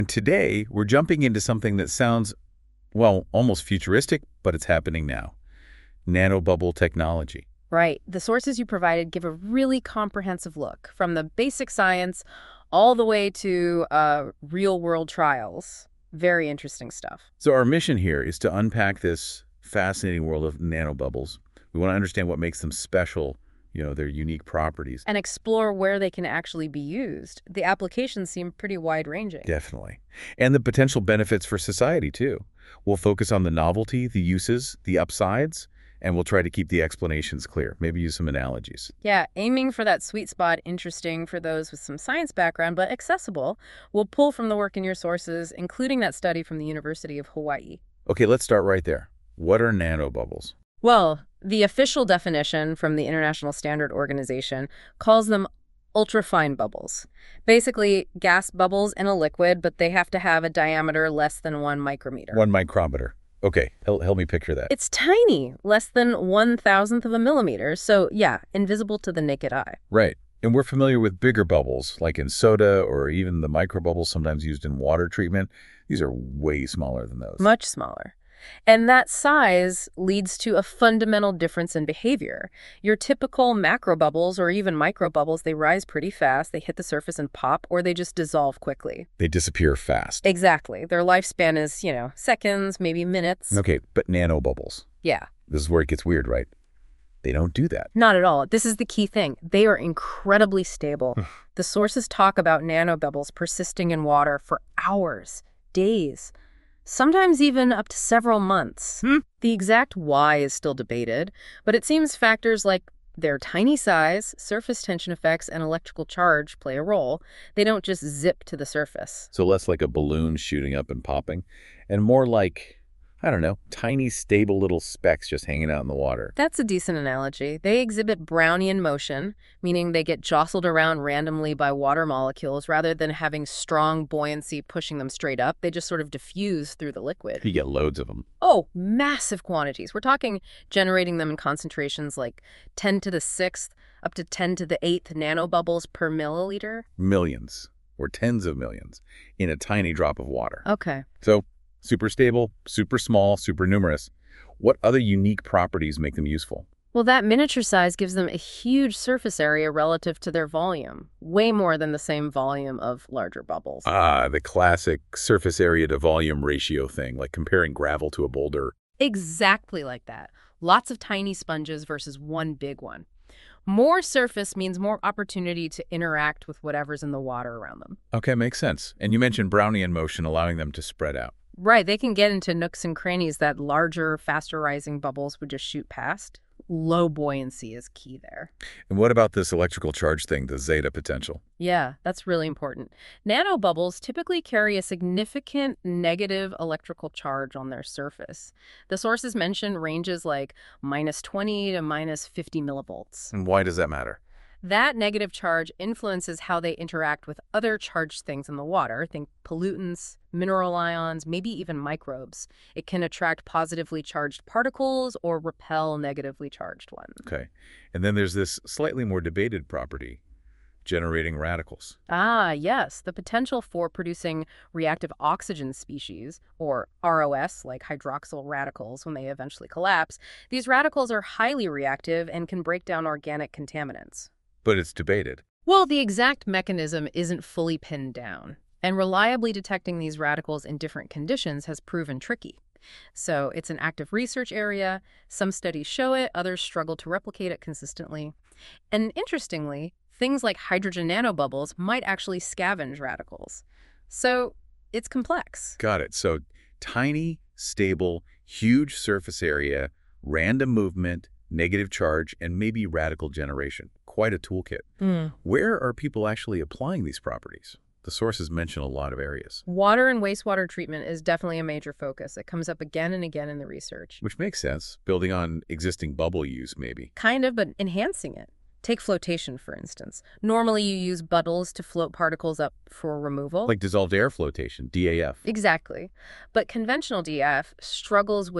And today, we're jumping into something that sounds, well, almost futuristic, but it's happening now. Nanobubble technology. Right. The sources you provided give a really comprehensive look, from the basic science all the way to real-world trials. Very interesting stuff. So our mission here is to unpack this fascinating world of nanobubbles. We want to understand what makes them special, their unique properties. And explore where they can actually be used. The applications seem pretty wide-ranging. Definitely. And the potential benefits for society, too. We'll focus on the novelty, the uses, the upsides, and we'll try to keep the explanations clear. Maybe use some analogies. Yeah, aiming for that sweet spot, interesting for those with some science background, but accessible. We'll pull from the work in your sources, including that study from the University of Hawaii. Okay, let's start right there. What are nanobubbles? Well, the official definition from the International Standard Organization calls them ultrafine bubbles. Basically, gas bubbles in a liquid, but they have to have a diameter less than 1 micrometer. 1 micrometer. Okay, help me picture that. It's tiny, less than 1,000th of a millimeter, so yeah, invisible to the naked eye. Right. And we're familiar with bigger bubbles, like in soda or even the microbubbles sometimes used in water treatment. These are way smaller than those. Much smaller. And that size leads to a fundamental difference in behavior. Your typical macro bubbles or even micro bubbles, they rise pretty fast, they hit the surface and pop, or they just dissolve quickly. They disappear fast. Exactly. Their lifespan is, seconds, maybe minutes. Okay, but nanobubbles. Yeah. This is where it gets weird, right? They don't do that. Not at all. This is the key thing. They are incredibly stable. The sources talk about nanobubbles persisting in water for hours, days, sometimes even up to several months. The exact why is still debated, but it seems factors like their tiny size, surface tension effects, and electrical charge play a role. They don't just zip to the surface. So less like a balloon shooting up and popping, and more like, I don't know, tiny, stable little specks just hanging out in the water. That's a decent analogy. They exhibit Brownian motion, meaning they get jostled around randomly by water molecules rather than having strong buoyancy pushing them straight up. They just sort of diffuse through the liquid. You get loads of them. Oh, massive quantities. We're talking generating them in concentrations like 10 to the 6th up to 10 to the 8th nanobubbles per milliliter. Millions, or tens of millions, in a tiny drop of water. Okay. So, super stable, super small, super numerous. What other unique properties make them useful? Well, that miniature size gives them a huge surface area relative to their volume, way more than the same volume of larger bubbles. Ah, the classic surface area to volume ratio thing, like comparing gravel to a boulder. Exactly like that. Lots of tiny sponges versus one big one. More surface means more opportunity to interact with whatever's in the water around them. Okay, makes sense. And you mentioned Brownian motion, allowing them to spread out. Right, they can get into nooks and crannies that larger, faster-rising bubbles would just shoot past. Low buoyancy is key there. And what about this electrical charge thing, the zeta potential? Yeah, that's really important. Nanobubbles typically carry a significant negative electrical charge on their surface. The sources mention ranges like -20 to -50 millivolts. And why does that matter? That negative charge influences how they interact with other charged things in the water. Think pollutants, mineral ions, maybe even microbes. It can attract positively charged particles or repel negatively charged ones. Okay. And then there's this slightly more debated property, generating radicals. Ah, yes, the potential for producing reactive oxygen species, or ROS, like hydroxyl radicals when they eventually collapse. These radicals are highly reactive and can break down organic contaminants. But it's debated. Well, the exact mechanism isn't fully pinned down, and reliably detecting these radicals in different conditions has proven tricky. So it's an active research area. Some studies show it, others struggle to replicate it consistently. And interestingly, things like hydrogen nanobubbles might actually scavenge radicals. So it's complex. Got it. So tiny, stable, huge surface area, random movement, negative charge, and maybe radical generation. Quite a toolkit. Where are people actually applying these properties? The sources mention a lot of areas. Water and wastewater treatment is definitely a major focus. It comes up again and again in the research. Which makes sense. Building on existing bubble use, maybe. Kind of, but enhancing it. Take flotation, for instance. Normally you use bubbles to float particles up for removal. Like dissolved air flotation, DAF. Exactly. But conventional DAF struggles with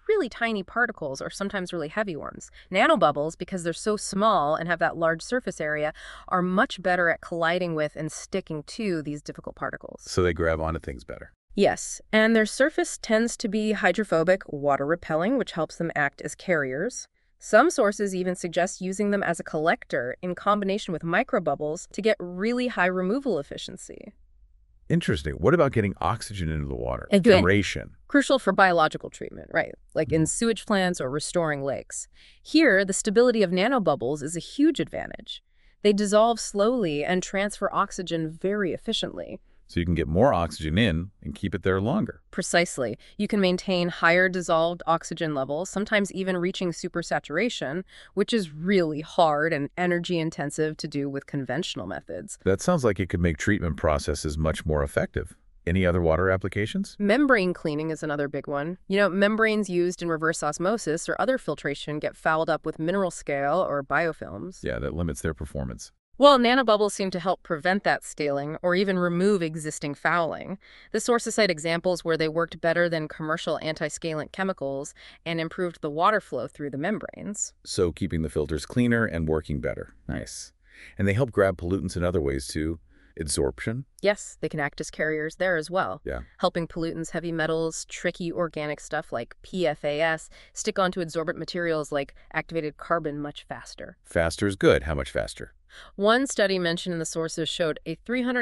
really tiny particles or sometimes really heavy ones. Nanobubbles, because they're so small and have that large surface area, are much better at colliding with and sticking to these difficult particles. So they grab onto things better. Yes, and their surface tends to be hydrophobic, water-repelling, which helps them act as carriers. Some sources even suggest using them as a collector in combination with microbubbles to get really high removal efficiency. Interesting. What about getting oxygen into the water? Again, Aeration. crucial for biological treatment, right? Like in sewage plants or restoring lakes. Here, the stability of nanobubbles is a huge advantage. They dissolve slowly and transfer oxygen very efficiently. So you can get more oxygen in and keep it there longer. Precisely. You can maintain higher dissolved oxygen levels, sometimes even reaching supersaturation, which is really hard and energy-intensive to do with conventional methods. That sounds like it could make treatment processes much more effective. Any other water applications? Membrane cleaning is another big one. Membranes used in reverse osmosis or other filtration get fouled up with mineral scale or biofilms. Yeah, that limits their performance. Well, nanobubbles seem to help prevent that scaling or even remove existing fouling. The sources cite examples where they worked better than commercial anti-scalant chemicals and improved the water flow through the membranes. So keeping the filters cleaner and working better. Nice. And they help grab pollutants in other ways too. Adsorption. Yes, they can act as carriers there as well. Yeah. Helping pollutants, heavy metals, tricky organic stuff like PFAS stick onto adsorbent materials like activated carbon much faster. Faster is good. How much faster? One study mentioned in the sources showed a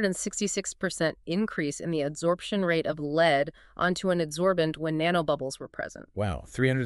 366% increase in the adsorption rate of lead onto an adsorbent when nanobubbles were present. Wow,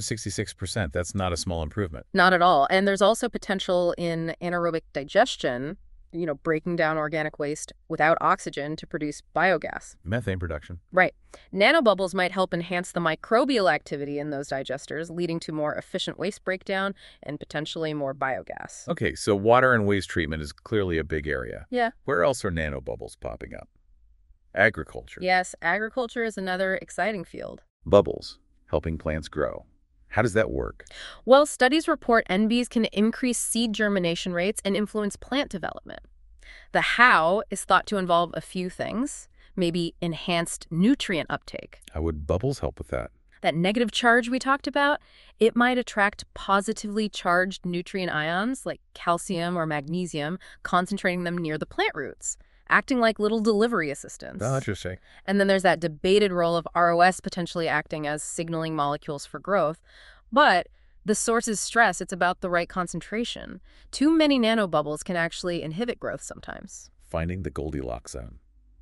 366%. That's not a small improvement. Not at all. And there's also potential in anaerobic digestion, breaking down organic waste without oxygen to produce biogas. Methane production. Right. Nanobubbles might help enhance the microbial activity in those digesters, leading to more efficient waste breakdown and potentially more biogas. Okay, so water and waste treatment is clearly a big area. Yeah. Where else are nanobubbles popping up? Agriculture. Yes, agriculture is another exciting field. Bubbles, helping plants grow. How does that work? Well, studies report NBs can increase seed germination rates and influence plant development. The how is thought to involve a few things, maybe enhanced nutrient uptake. How would bubbles help with that? That negative charge we talked about, it might attract positively charged nutrient ions like calcium or magnesium, concentrating them near the plant roots, acting like little delivery assistants. Oh, interesting. And then there's that debated role of ROS potentially acting as signaling molecules for growth. But the sources stress it's about the right concentration. Too many nanobubbles can actually inhibit growth sometimes. Finding the Goldilocks zone.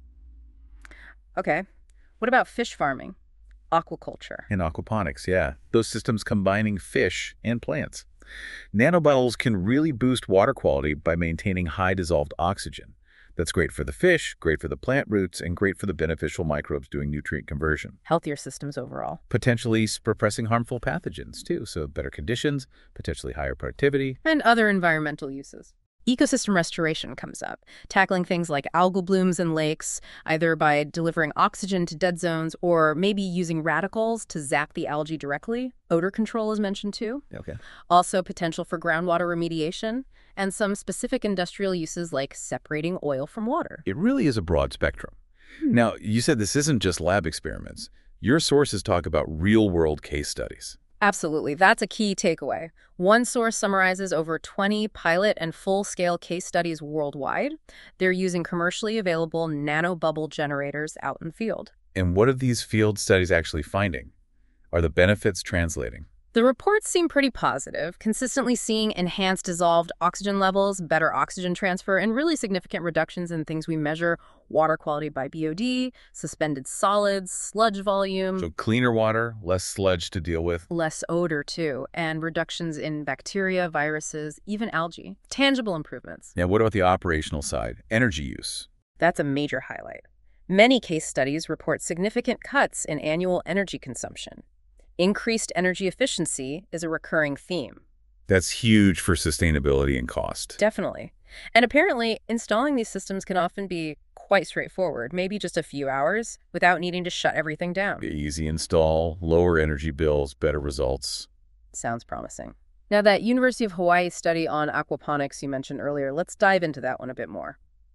Okay. What about fish farming? Aquaculture. And aquaponics, yeah. Those systems combining fish and plants. Nanobubbles can really boost water quality by maintaining high dissolved oxygen. That's great for the fish, great for the plant roots, and great for the beneficial microbes doing nutrient conversion. Healthier systems overall. Potentially suppressing harmful pathogens, too, so better conditions, potentially higher productivity. And other environmental uses. Ecosystem restoration comes up, tackling things like algal blooms in lakes, either by delivering oxygen to dead zones or maybe using radicals to zap the algae directly. Odor control is mentioned too. Okay. Also potential for groundwater remediation and some specific industrial uses like separating oil from water. It really is a broad spectrum. Now, you said this isn't just lab experiments. Your sources talk about real-world case studies. Absolutely. That's a key takeaway. One source summarizes over 20 pilot and full-scale case studies worldwide. They're using commercially available nanobubble generators out in the field. And what are these field studies actually finding? Are the benefits translating? The reports seem pretty positive, consistently seeing enhanced dissolved oxygen levels, better oxygen transfer, and really significant reductions in things we measure: water quality by BOD, suspended solids, sludge volume. So cleaner water, less sludge to deal with. Less odor, too, and reductions in bacteria, viruses, even algae. Tangible improvements. Now, what about the operational side? Energy use. That's a major highlight. Many case studies report significant cuts in annual energy consumption. Increased energy efficiency is a recurring theme. That's huge for sustainability and cost. Definitely. And apparently, installing these systems can often be quite straightforward, maybe just a few hours, without needing to shut everything down. Easy install, lower energy bills, better results. Sounds promising. Now, that University of Hawaii study on aquaponics you mentioned earlier, let's dive into that one a bit more.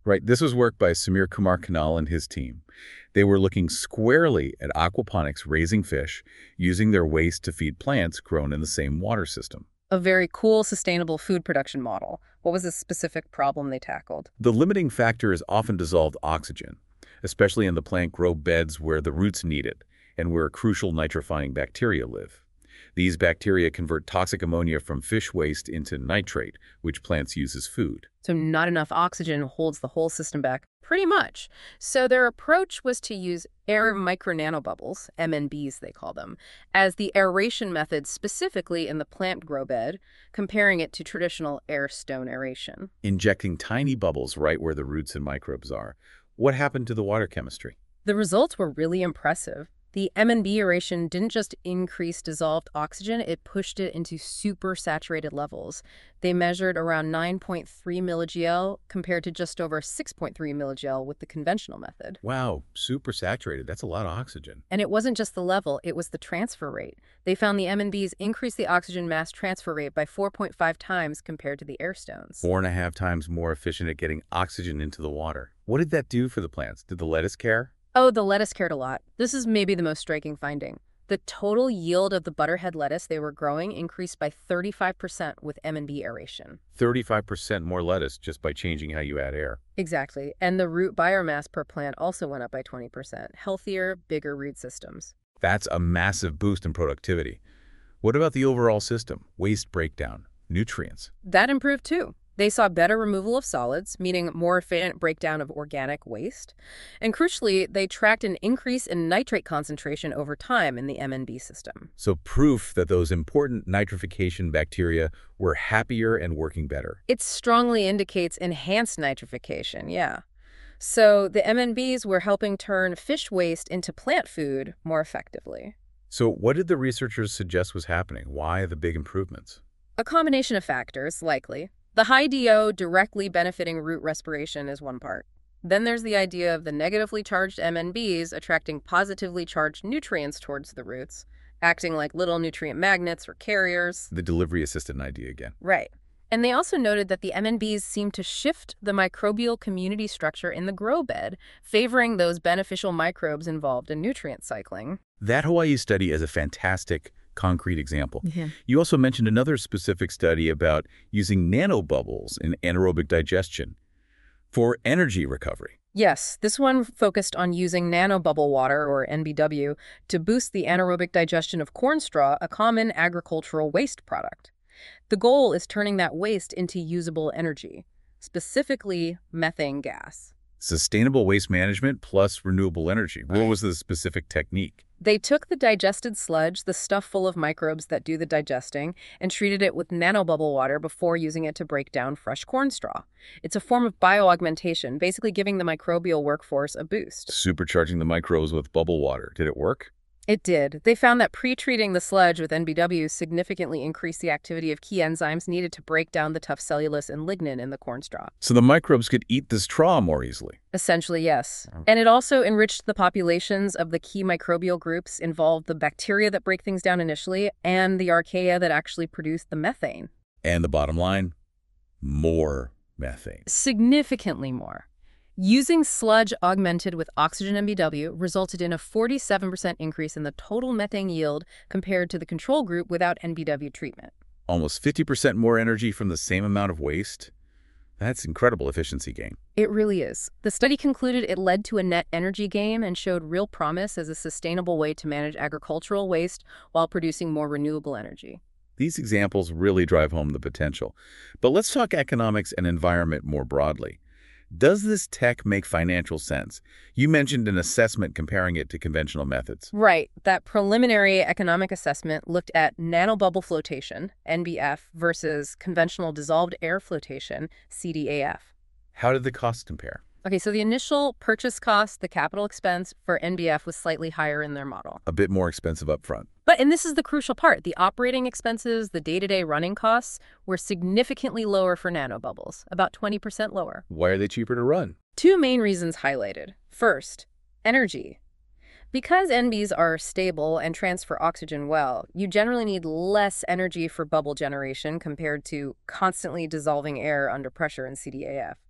Right, this was work by Samir Kumar Kanal and his team. They were looking squarely at aquaponics raising fish, using their waste to feed plants grown in the same water system. A very cool, sustainable food production model. What was the specific problem they tackled? The limiting factor is often dissolved oxygen, especially in the plant grow beds where the roots need it and where crucial nitrifying bacteria live. These bacteria convert toxic ammonia from fish waste into nitrate, which plants use as food. So not enough oxygen holds the whole system back, pretty much. So their approach was to use air micronanobubbles, MNBs they call them, as the aeration method specifically in the plant grow bed, comparing it to traditional air stone aeration. Injecting tiny bubbles right where the roots and microbes are. What happened to the water chemistry? The results were really impressive. The MNB aeration didn't just increase dissolved oxygen, it pushed it into super saturated levels. They measured around 9.3 milligel compared to just over 6.3 milligel with the conventional method. Wow, super saturated. That's a lot of oxygen. And it wasn't just the level, it was the transfer rate. They found the MNBs increased the oxygen mass transfer rate by 4.5 times compared to the air stones. 4.5 times more efficient at getting oxygen into the water. What did that do for the plants? Did the lettuce care? Oh, the lettuce cared a lot. This is maybe the most striking finding. The total yield of the butterhead lettuce they were growing increased by 35% with M&B aeration. 35% more lettuce just by changing how you add air. Exactly. And the root biomass per plant also went up by 20%. Healthier, bigger root systems. That's a massive boost in productivity. What about the overall system? Waste breakdown, nutrients. That improved too. They saw better removal of solids, meaning more efficient breakdown of organic waste. And crucially, they tracked an increase in nitrate concentration over time in the MNB system. So proof that those important nitrification bacteria were happier and working better. It strongly indicates enhanced nitrification, yeah. So the MNBs were helping turn fish waste into plant food more effectively. So what did the researchers suggest was happening? Why the big improvements? A combination of factors, likely. The high DO directly benefiting root respiration is one part. Then there's the idea of the negatively charged MNBs attracting positively charged nutrients towards the roots, acting like little nutrient magnets or carriers. The delivery assistant idea again. Right. And they also noted that the MNBs seem to shift the microbial community structure in the grow bed, favoring those beneficial microbes involved in nutrient cycling. That Hawaii study is a fantastic concrete example. Yeah. You also mentioned another specific study about using nanobubbles in anaerobic digestion for energy recovery. Yes, this one focused on using nanobubble water, or NBW, to boost the anaerobic digestion of corn straw, a common agricultural waste product. The goal is turning that waste into usable energy, specifically methane gas. Sustainable waste management plus renewable energy. What was the specific technique? They took the digested sludge, the stuff full of microbes that do the digesting, and treated it with nanobubble water before using it to break down fresh corn straw. It's a form of bioaugmentation, basically giving the microbial workforce a boost. Supercharging the microbes with bubble water. Did it work? It did. They found that pre-treating the sludge with NBW significantly increased the activity of key enzymes needed to break down the tough cellulose and lignin in the corn straw. So the microbes could eat the straw more easily. Essentially, yes. And it also enriched the populations of the key microbial groups involved, the bacteria that break things down initially and the archaea that actually produce the methane. And the bottom line, more methane. Significantly more. Using sludge augmented with oxygen NBW resulted in a 47% increase in the total methane yield compared to the control group without NBW treatment. Almost 50% more energy from the same amount of waste. That's incredible efficiency gain. It really is. The study concluded it led to a net energy gain and showed real promise as a sustainable way to manage agricultural waste while producing more renewable energy. These examples really drive home the potential. But let's talk economics and environment more broadly. Does this tech make financial sense? You mentioned an assessment comparing it to conventional methods. Right. That preliminary economic assessment looked at nanobubble flotation, NBF, versus conventional dissolved air flotation, CDAF. How did the costs compare? Okay, so the initial purchase cost, the capital expense for NBF was slightly higher in their model. A bit more expensive up front. And this is the crucial part, the operating expenses, the day-to-day running costs were significantly lower for nanobubbles, about 20% lower. Why are they cheaper to run? Two main reasons highlighted. First, energy. Because NBs are stable and transfer oxygen well, you generally need less energy for bubble generation compared to constantly dissolving air under pressure in CDAF.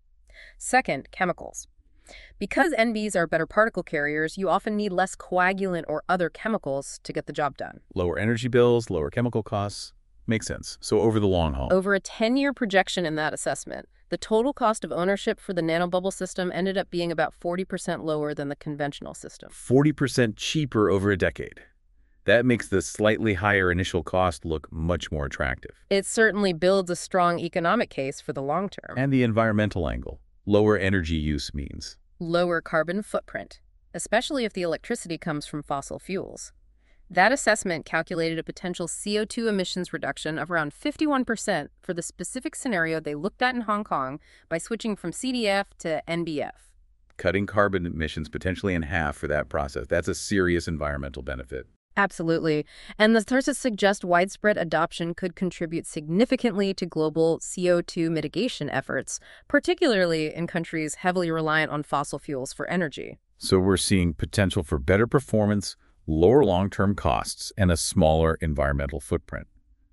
Second, chemicals. Because NBs are better particle carriers, you often need less coagulant or other chemicals to get the job done. Lower energy bills, lower chemical costs. Makes sense. So over the long haul. Over a 10-year projection in that assessment, the total cost of ownership for the nanobubble system ended up being about 40% lower than the conventional system. 40% cheaper over a decade. That makes the slightly higher initial cost look much more attractive. It certainly builds a strong economic case for the long term. And the environmental angle. Lower energy use means Lower carbon footprint, especially if the electricity comes from fossil fuels. That assessment calculated a potential CO2 emissions reduction of around 51% for the specific scenario they looked at in Hong Kong by switching from CDF to NBF. cutting carbon emissions potentially in half for that process. That's a serious environmental benefit. Absolutely. And the sources suggest widespread adoption could contribute significantly to global CO2 mitigation efforts, particularly in countries heavily reliant on fossil fuels for energy. So we're seeing potential for better performance, lower long-term costs, and a smaller environmental footprint.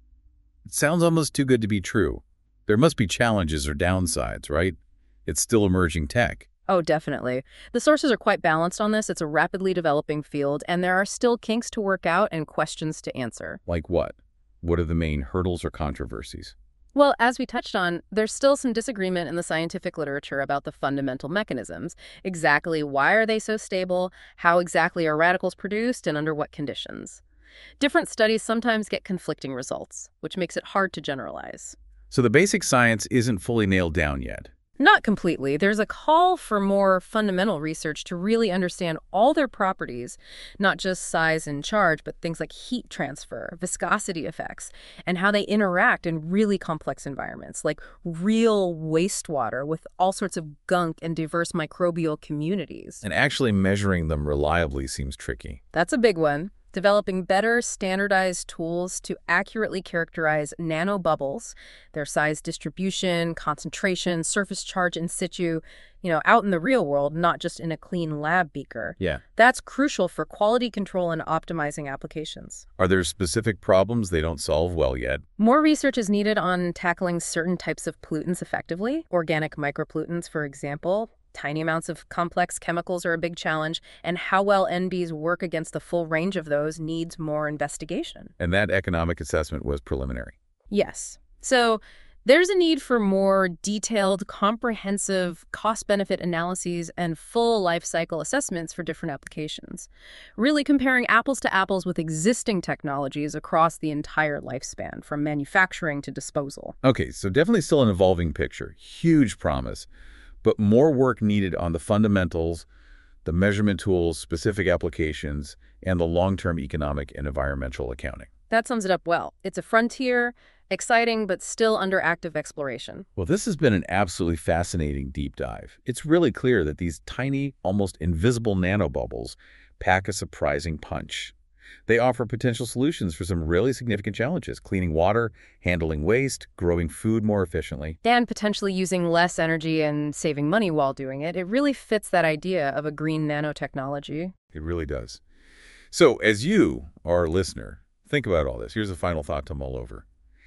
It sounds almost too good to be true. There must be challenges or downsides, right? It's still emerging tech. Oh, definitely. The sources are quite balanced on this. It's a rapidly developing field, and there are still kinks to work out and questions to answer. Like what? What are the main hurdles or controversies? Well, as we touched on, there's still some disagreement in the scientific literature about the fundamental mechanisms. Exactly why are they so stable? How exactly are radicals produced, and under what conditions? Different studies sometimes get conflicting results, which makes it hard to generalize. So the basic science isn't fully nailed down yet. Not completely. There's a call for more fundamental research to really understand all their properties, not just size and charge, but things like heat transfer, viscosity effects, and how they interact in really complex environments, like real wastewater with all sorts of gunk and diverse microbial communities. And actually measuring them reliably seems tricky. That's a big one. Developing better standardized tools to accurately characterize nanobubbles, their size distribution, concentration, surface charge in situ, out in the real world, not just in a clean lab beaker. Yeah. That's crucial for quality control and optimizing applications. Are there specific problems they don't solve well yet? More research is needed on tackling certain types of pollutants effectively. Organic micropollutants, for example. Tiny amounts of complex chemicals are a big challenge, and how well NBs work against the full range of those needs more investigation. And that economic assessment was preliminary. Yes. So there's a need for more detailed, comprehensive cost-benefit analyses and full life cycle assessments for different applications, really comparing apples to apples with existing technologies across the entire lifespan, from manufacturing to disposal. Okay, so definitely still an evolving picture. Huge promise. But more work needed on the fundamentals, the measurement tools, specific applications, and the long-term economic and environmental accounting. That sums it up well. It's a frontier, exciting, but still under active exploration. Well, this has been an absolutely fascinating deep dive. It's really clear that these tiny, almost invisible nanobubbles pack a surprising punch. They offer potential solutions for some really significant challenges: cleaning water, handling waste, growing food more efficiently. And potentially using less energy and saving money while doing it. It really fits that idea of a green nanotechnology. It really does. So as you, our listener, think about all this, here's a final thought to mull over.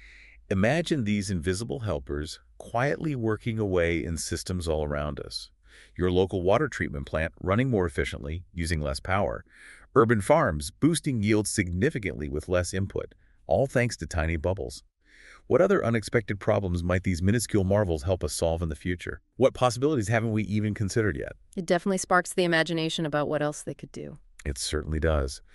Imagine these invisible helpers quietly working away in systems all around us. Your local water treatment plant running more efficiently, using less power. Urban farms boosting yields significantly with less input, all thanks to tiny bubbles. What other unexpected problems might these minuscule marvels help us solve in the future? What possibilities haven't we even considered yet? It definitely sparks the imagination about what else they could do. It certainly does.